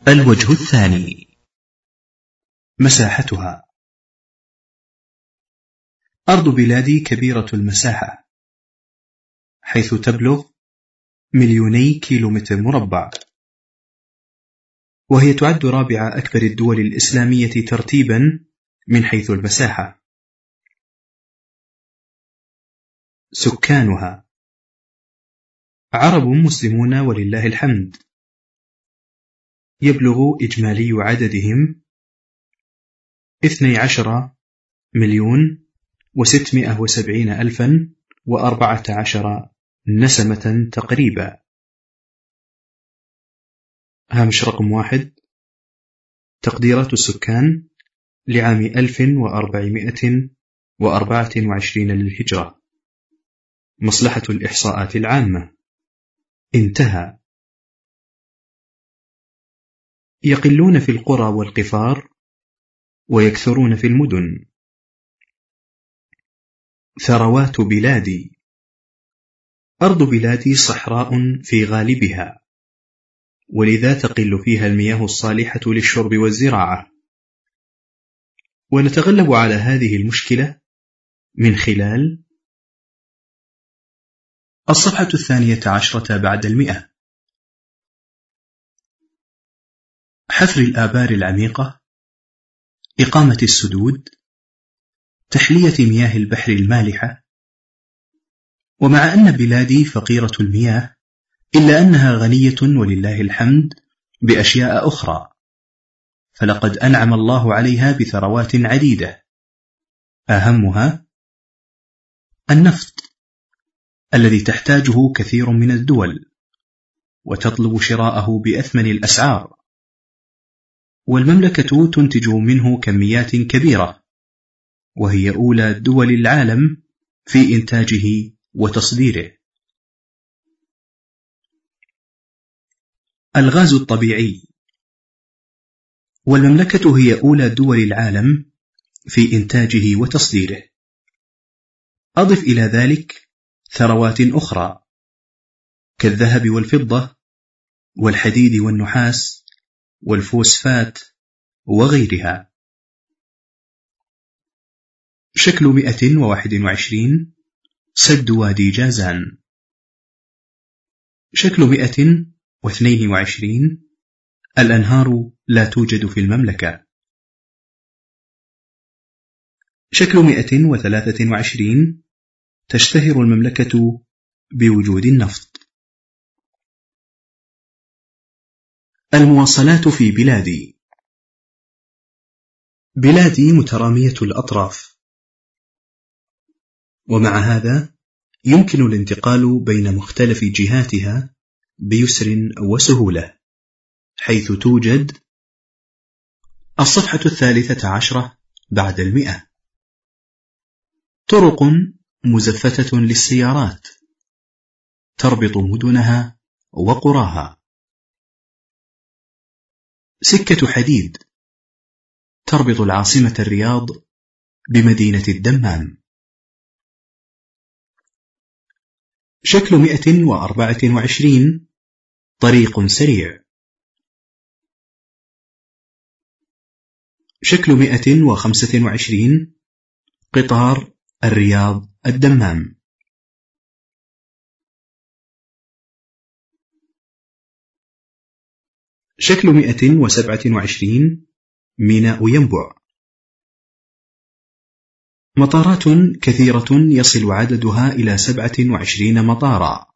الوجه الثاني: مساحتها. أرض بلادي كبيرة المساحة، حيث تبلغ 2,000,000 كيلومتر مربع، وهي تعد رابع أكبر الدول الإسلامية ترتيبا من حيث المساحة. سكانها: عرب مسلمون ولله الحمد، يبلغ إجمالي عددهم 12,670,014 نسمة تقريبا. هامش رقم 1: تقديرات السكان لعام 1424 للهجرة. مصلحة الإحصاءات العامة. انتهى. يقلون في القرى والقفار، ويكثرون في المدن. ثروات بلادي: أرض بلادي صحراء في غالبها، ولذا تقل فيها المياه الصالحة للشرب والزراعة، ونتغلب على هذه المشكلة من خلال الصفحة 12 بعد 100: حفر الآبار العميقة، إقامة السدود، تحلية مياه البحر المالحة. ومع أن بلادي فقيرة المياه، إلا أنها غنية ولله الحمد بأشياء أخرى، فلقد أنعم الله عليها بثروات عديدة، أهمها النفط الذي تحتاجه كثير من الدول وتطلب شراءه بأثمن الأسعار، والمملكة تنتج منه كميات كبيرة، وهي أولى دول العالم في إنتاجه وتصديره. الغاز الطبيعي: والمملكة هي أولى دول العالم في إنتاجه وتصديره. أضف إلى ذلك ثروات أخرى كالذهب والفضة والحديد والنحاس والفوسفات وغيرها. شكل 121: سد وادي جازان. شكل 122: الأنهار لا توجد في المملكة. شكل 123: تشتهر المملكة بوجود النفط. المواصلات في بلادي. بلادي مترامية الأطراف، ومع هذا يمكن الانتقال بين مختلف جهاتها بيسر وسهولة، حيث توجد الصفحة 13 بعد 100: طرق مزفتة للسيارات تربط مدنها وقراها. سكة حديد تربط العاصمة الرياض بمدينة الدمام. شكل 124: طريق سريع. شكل 125: قطار الرياض الدمام. شكل 127: ميناء ينبع. مطارات كثيرة يصل عددها إلى 27 مطارا.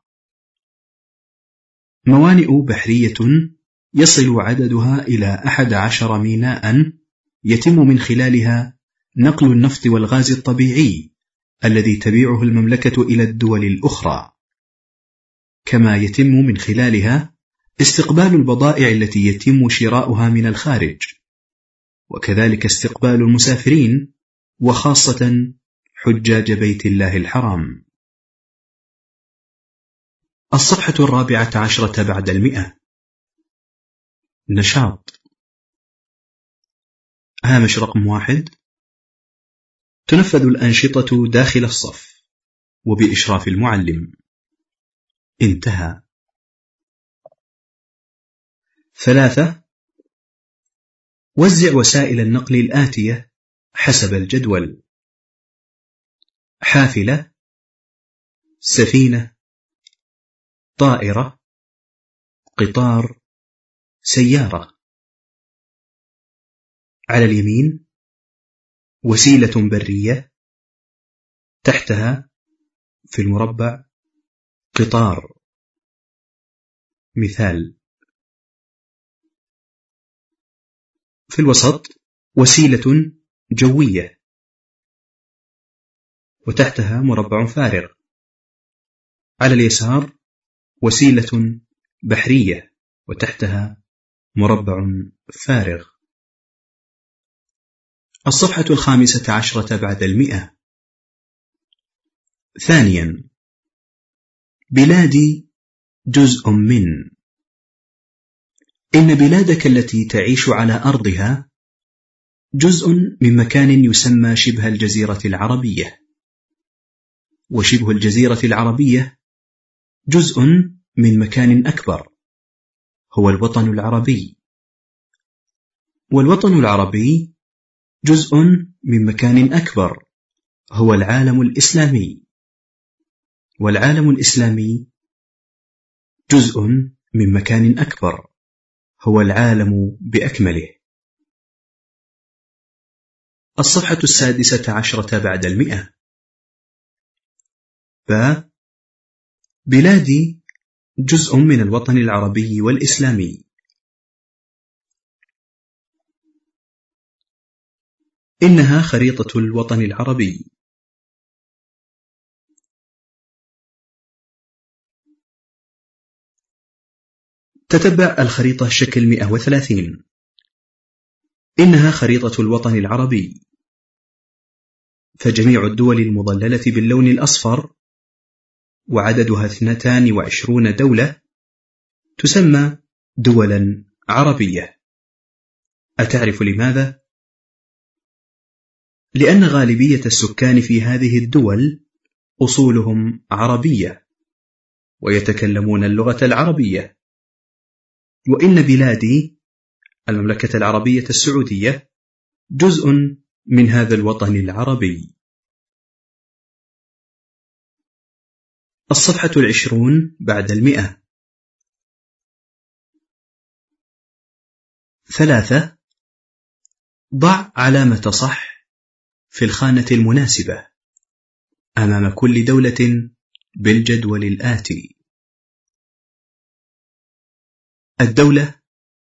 موانئ بحرية يصل عددها إلى 11 ميناء، يتم من خلالها نقل النفط والغاز الطبيعي الذي تبيعه المملكة إلى الدول الأخرى، كما يتم من خلالها استقبال البضائع التي يتم شراؤها من الخارج، وكذلك استقبال المسافرين وخاصة حجاج بيت الله الحرام. الصفحة 14 بعد 100: نشاط. هامش رقم 1: تنفذ الأنشطة داخل الصف وبإشراف المعلم. انتهى. 3. وزع وسائل النقل الآتية حسب الجدول: حافلة، سفينة، طائرة، قطار، سيارة. على اليمين وسيلة برية، تحتها في المربع قطار. مثال. في الوسط وسيلة جوية، وتحتها مربع فارغ. على اليسار وسيلة بحرية، وتحتها مربع فارغ. الصفحة 15 بعد 100. ثانيا، بلادي جزء من. إن بلادك التي تعيش على أرضها جزء من مكان يسمى شبه الجزيرة العربية، وشبه الجزيرة العربية جزء من مكان أكبر هو الوطن العربي، والوطن العربي جزء من مكان أكبر هو العالم الإسلامي، والعالم الإسلامي جزء من مكان أكبر هو العالم بأكمله. الصفحة 16 بعد 100. بلادي جزء من الوطن العربي والإسلامي. إنها خريطة الوطن العربي. تتبع الخريطة شكل 130. إنها خريطة الوطن العربي، فجميع الدول المظللة باللون الأصفر وعددها 22 دولة تسمى دولا عربية. أتعرف لماذا؟ لأن غالبية السكان في هذه الدول أصولهم عربية ويتكلمون اللغة العربية. وإن بلادي المملكة العربية السعودية جزء من هذا الوطن العربي. الصفحة 20 بعد 100. 3. ضع علامة صح في الخانة المناسبة أمام كل دولة بالجدول الآتي: الدولة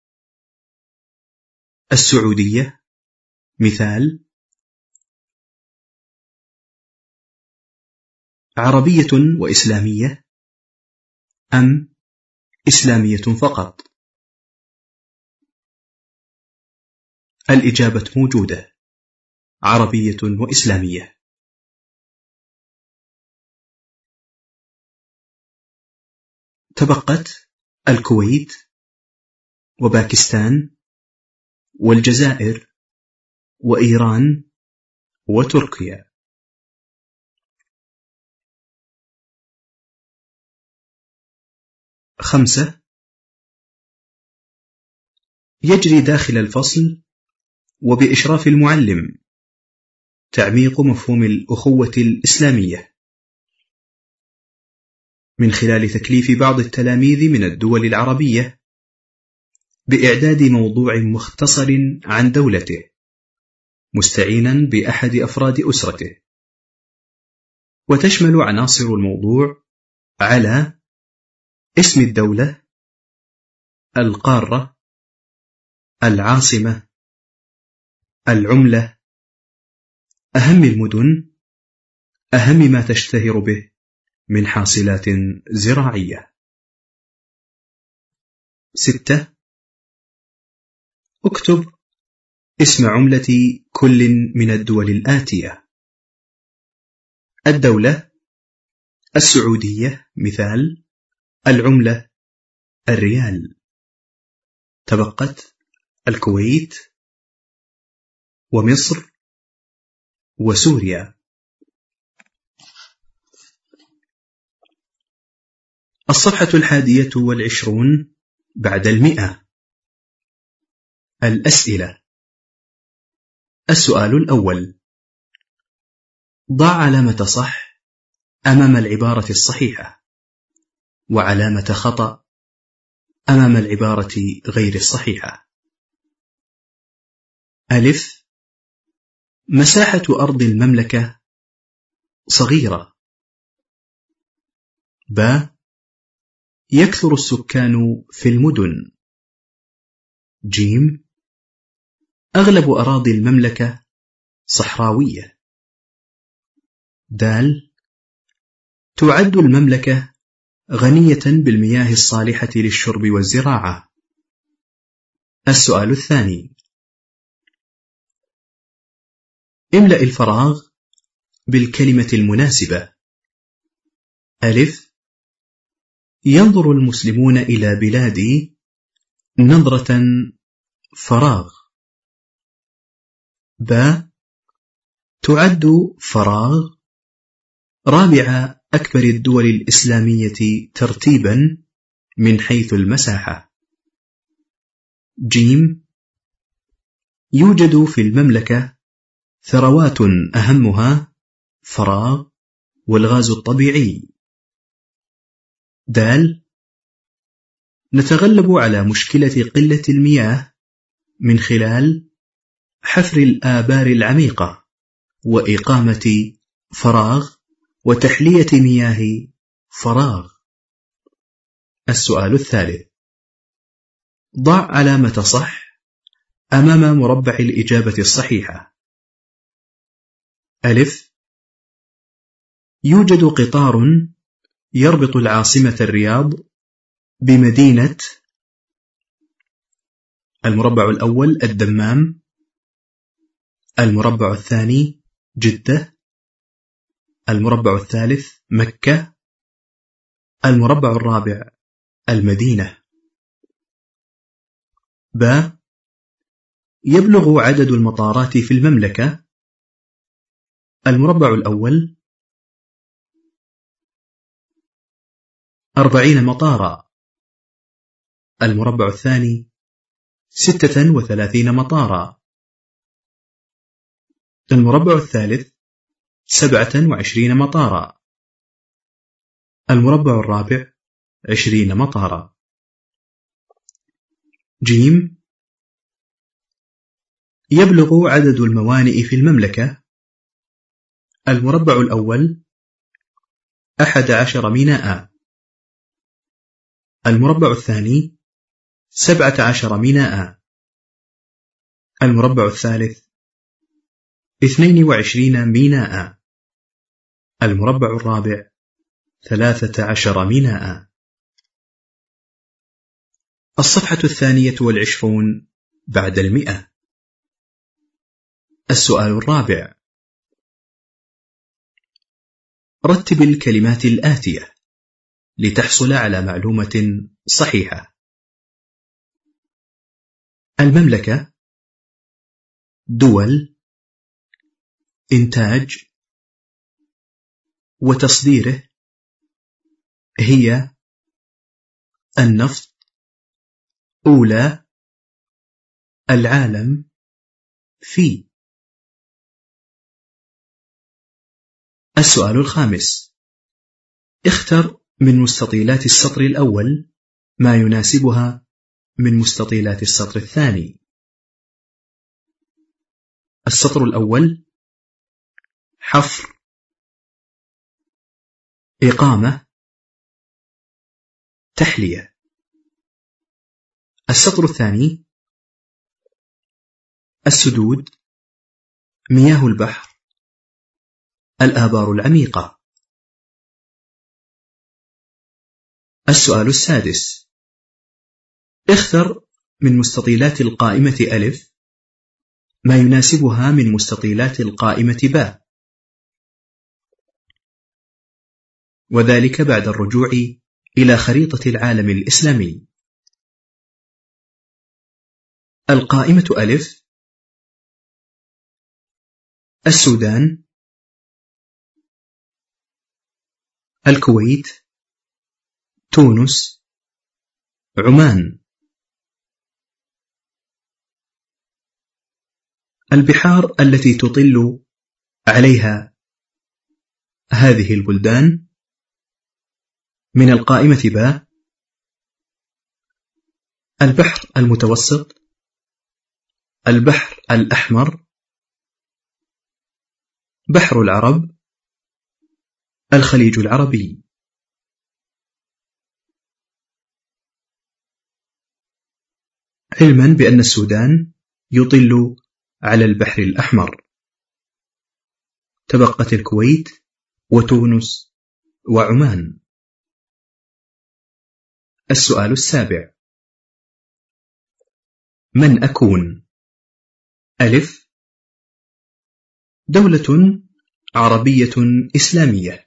السعودية. مثال: عربية وإسلامية أم إسلامية فقط؟ الإجابة موجودة: عربية وإسلامية. تبقت الكويت وباكستان والجزائر وإيران وتركيا. 5. يجري داخل الفصل وبإشراف المعلم تعميق مفهوم الأخوة الإسلامية من خلال تكليف بعض التلاميذ من الدول العربية بإعداد موضوع مختصر عن دولته مستعينا بأحد أفراد أسرته، وتشمل عناصر الموضوع على اسم الدولة، القارة، العاصمة، العملة، أهم المدن، أهم ما تشتهر به من حاصلات زراعية. 6. اكتب اسم عملة كل من الدول الآتية: الدولة السعودية. مثال: العملة الريال. تبقت الكويت ومصر وسوريا. الصفحة 21 بعد 100. الأسئلة. السؤال الأول: ضع علامة صح أمام العبارة الصحيحة، وعلامة خطأ أمام العبارة غير الصحيحة. ألف: مساحة أرض المملكة صغيرة. ب: يكثر السكان في المدن. جيم: أغلب أراضي المملكة صحراوية. دال: تعد المملكة غنية بالمياه الصالحة للشرب والزراعة. السؤال الثاني: املأ الفراغ بالكلمة المناسبة. ألف: ينظر المسلمون إلى بلادي نظرة فراغ. ب: تعد فراغ رابع أكبر الدول الإسلامية ترتيبا من حيث المساحة. جيم: يوجد في المملكة ثروات أهمها فراغ والغاز الطبيعي. دال: نتغلب على مشكلة قلة المياه من خلال حفر الآبار العميقة وإقامة فراغ وتحلية مياه فراغ. السؤال الثالث: ضع علامة صح أمام مربع الإجابة الصحيحة. ألف: يوجد قطار يربط العاصمة الرياض بمدينة. المربع الأول الدمام، المربع الثاني جدة، المربع الثالث مكة، المربع الرابع المدينة. ب: يبلغ عدد المطارات في المملكة. المربع الأول 40 مطارا، المربع الثاني 36 مطارا، المربع الثالث 27 مطارا، المربع الرابع 20 مطارا. جيم: يبلغ عدد الموانئ في المملكة. المربع الأول 11 ميناء، المربع الثاني 17 ميناء، المربع الثالث 22 ميناء، المربع الرابع 13 ميناء. الصفحة 22 بعد 100. السؤال الرابع: رتب الكلمات الآتية لتحصل على معلومة صحيحة. المملكة، دول، إنتاج، وتصديره، هي، النفط، أولى، العالم، في. السؤال الخامس: اختر من مستطيلات السطر الأول ما يناسبها من مستطيلات السطر الثاني. السطر الأول: حفر، إقامة، تحلية. السطر الثاني: السدود، مياه البحر، الآبار العميقة. السؤال السادس: اختر من مستطيلات القائمة ألف ما يناسبها من مستطيلات القائمة ب، وذلك بعد الرجوع إلى خريطة العالم الإسلامي. القائمة ألف: السودان، الكويت، تونس، عمان. البحار التي تطل عليها هذه البلدان من القائمة ب: البحر المتوسط، البحر الأحمر، بحر العرب، الخليج العربي. علما بأن السودان يطل على البحر الأحمر. تبقت الكويت وتونس وعمان. السؤال السابع: من أكون؟ ألف: دولة عربية إسلامية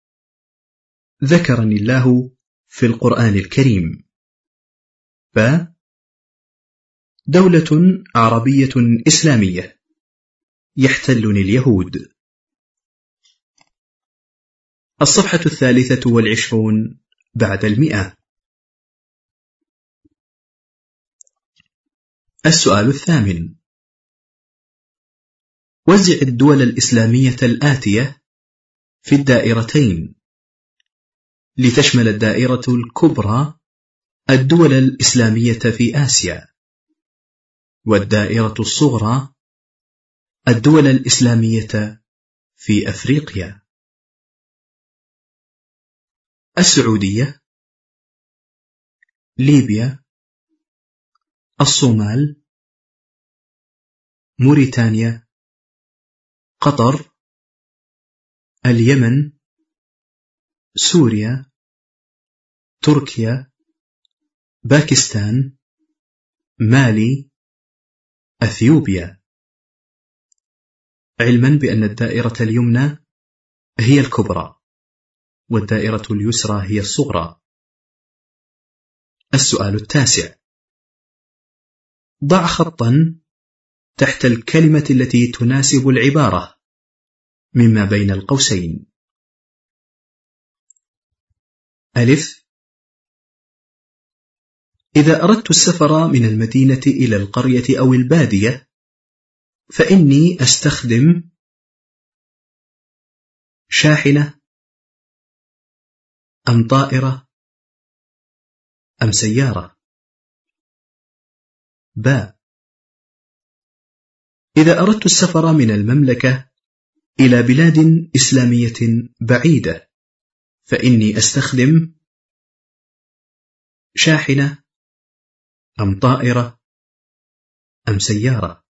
ذكرني الله في القرآن الكريم. ب: دولة عربية إسلامية يحتلني اليهود. الصفحة 23 بعد 100. السؤال الثامن: وزع الدول الإسلامية الآتية في الدائرتين لتشمل الدائرة الكبرى الدول الإسلامية في آسيا، والدائرة الصغرى الدول الإسلامية في أفريقيا. السعودية، ليبيا، الصومال، موريتانيا، قطر، اليمن، سوريا، تركيا، باكستان، مالي، أثيوبيا. علما بأن الدائرة اليمنى هي الكبرى والدائرة اليسرى هي الصغرى. السؤال التاسع: ضع خطا تحت الكلمة التي تناسب العبارة مما بين القوسين. ألف: إذا أردت السفر من المدينة إلى القرية أو البادية فإني أستخدم شاحنة أم طائرة أم سيارة. ب: إذا أردت السفر من المملكة إلى بلاد إسلامية بعيدة فإني أستخدم شاحنة أم طائرة أم سيارة.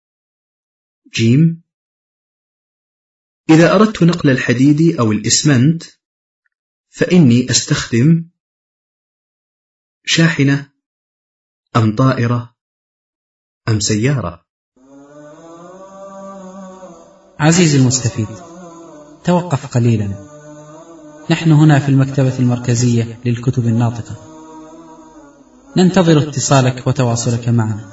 جيم: إذا أردت نقل الحديد أو الإسمنت فإني أستخدم شاحنة أم طائرة أم سيارة. عزيزي المستفيد، توقف قليلا. نحن هنا في المكتبة المركزية للكتب الناطقة، ننتظر اتصالك وتواصلك معنا.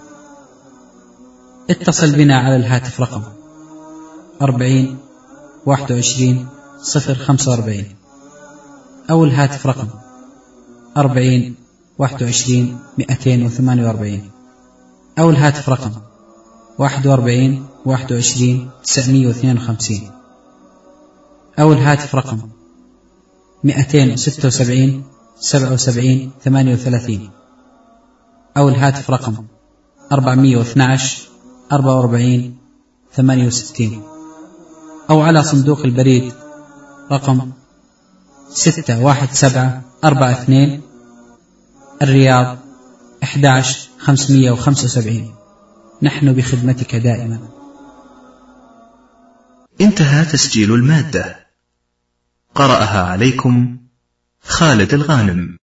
اتصل بنا على الهاتف رقم 40 21 045 أو الهاتف رقم 40 21 248 أو الهاتف رقم 41 21 952 أو الهاتف رقم 276 77 38 أو الهاتف رقم 412 44 68 أو على صندوق البريد رقم 61742 الرياض 11575. نحن بخدمتك دائما. انتهى تسجيل المادة. قرأها عليكم خالد الغانم.